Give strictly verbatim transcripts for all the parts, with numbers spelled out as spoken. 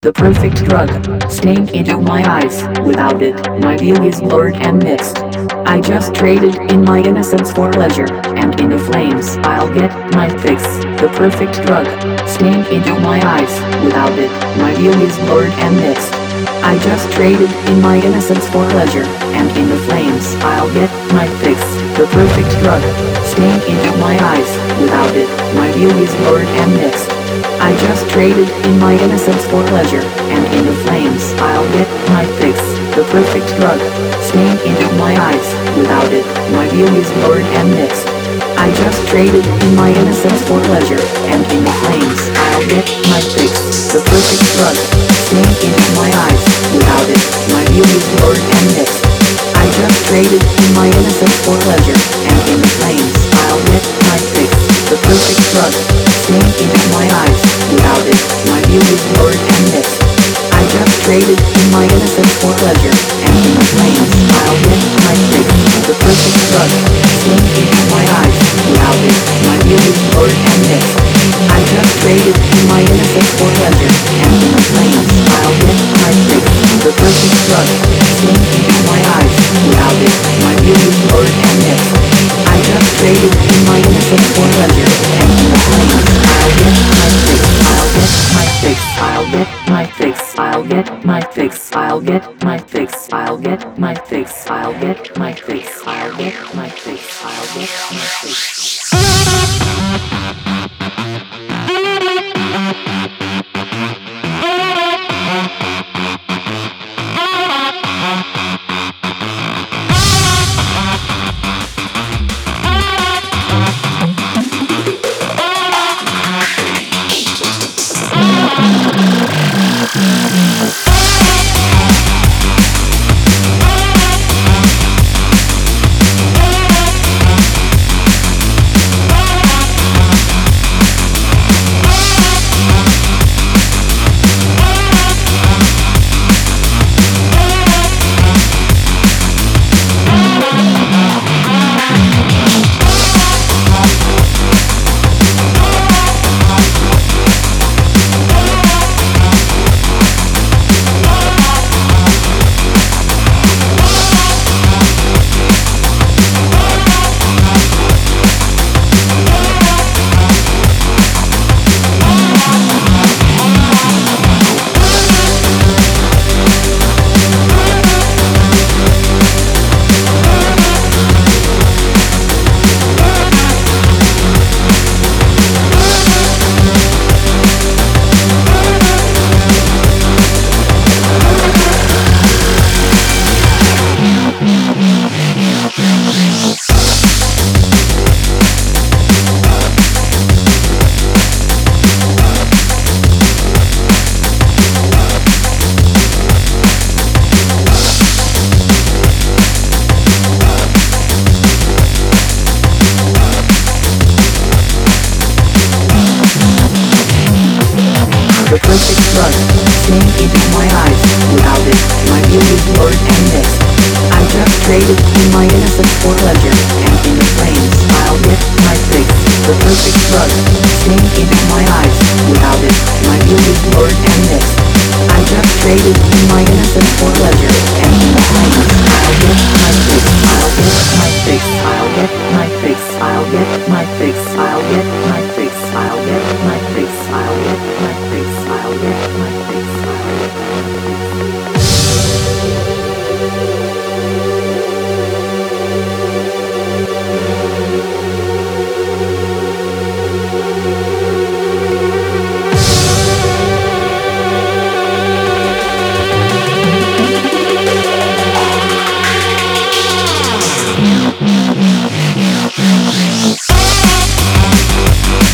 The perfect drug, staying into my eyes. Without it, my view is blurred and mixed. I just traded in my innocence for pleasure, and in the flames I'll get my fix. The perfect drug, staying into my eyes. Without it, my view is blurred and mixed. I just traded in my innocence for pleasure, and in the flames I'll get my fix. The perfect drug, staying into my eyes. Without it, my view is blurred and mixed. I just traded in my innocence for pleasure, and in the flames I'll get my fix. The perfect drug, staying into my eyes. Without it, my view is blurred and mixed. I just traded in my innocence for pleasure, and in the flames I'll get my fix. The perfect drug, staying into my eyes. Without it, my view is blurred and mixed. I just traded in my innocence for pleasure, and in the flames I'll get my fix. The perfect drug, staying into my eyes. Without it, my view is blurred and mixed. I just traded in my innocence for pleasure, and in the flames I'll get my fix. The perfect drug, staying into my eyes. Without it, my view is blurred and mixed. I just traded in my innocence for pleasure, and in the flames I'll get my fix. The perfect drug, staying into my eyes. Without it, my view is blurred and mixed. I just traded in my innocence for pleasure, and in the flames I'll get my fix. I'll get my fix. I'll get my fix. I'll get my fix. I'll get my fix. I'll get my fix. I'll get my fix. I'll get my fix. The perfect drug, staying into my eyes. Without it, my view is blurred and mixed. I just traded in my innocence for pleasure, and in the flames I'll get my fix. The perfect drug, staying into my eyes. Without it, my view is blurred and mixed. I just traded in my innocence for pleasure, and in the flames I'll get my fix. I'll get my fix. I'll get my fix. I'll get my fix. I'll get my fix. I'll get my fix. I'll get my fix. I'll get my fix. I'll get my fix. We'll be right back.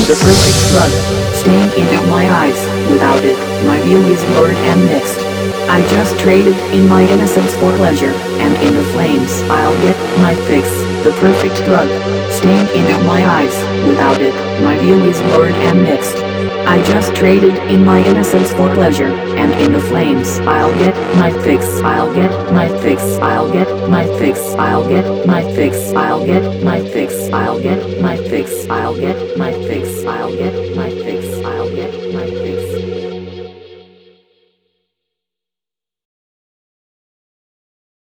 the perfect drug, staying into my eyes. Without it, my view is blurred and mixed. I just traded in my innocence for pleasure, and in the flames I'll get my fix. The perfect drug, staying into my eyes. Without it, my view is blurred and mixed. I just traded in my innocence for pleasure, and in the flames I'll get my fix. I'll get my fix. I'll get my fix. I'll get my fix. I'll get my fix. I'll get my fix. I'll get my fix. I'll get my fix. I'll get my fix.